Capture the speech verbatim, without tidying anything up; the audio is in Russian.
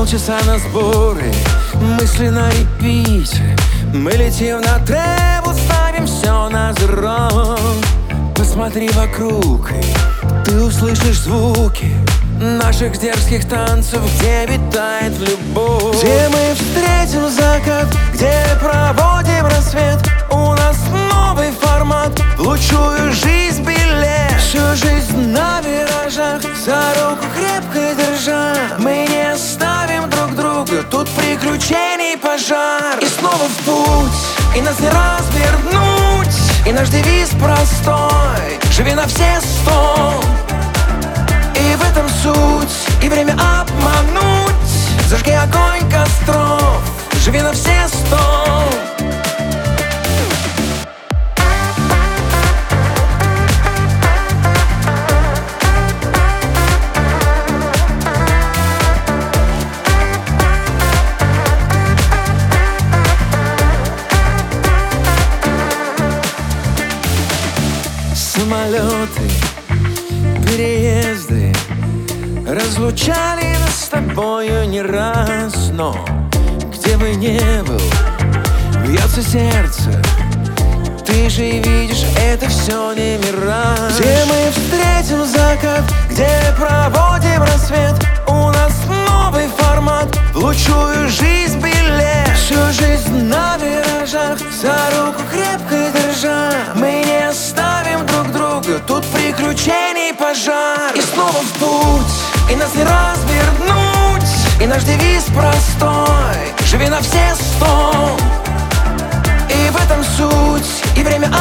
полчаса на сборы, мысли на репите. Мы летим на тревел, ставим все на зеро. Посмотри вокруг, и ты услышишь звуки наших дерзких танцев, где витает любовь. Где мы встретим закат, где проводим рассвет. У нас новый формат, в лучшую жизнь билет. Всю жизнь на виражах, за руку крепко держа. Мы не оставим друг друга, тут приключений пожар. И снова в путь, и нас не развернуть. И наш девиз простой: живи на все сто. И в этом суть, и время обмануть. Зажги огонь костров, живи на все сто. Самолеты, переезды разлучали нас с тобою не раз. Но где бы ни был, бьется сердце. Ты же и видишь, это все не мираж. Где мы встретим закат, где проводим рассвет. У нас новый формат, в лучшую жизнь билет. Всю жизнь на виражах, за руку крепко держа. Мы не оставим друг друга, тут приключений пожар. И снова в путь, и нас не развернуть. И наш девиз простой: живи на все сто. И в этом суть, и время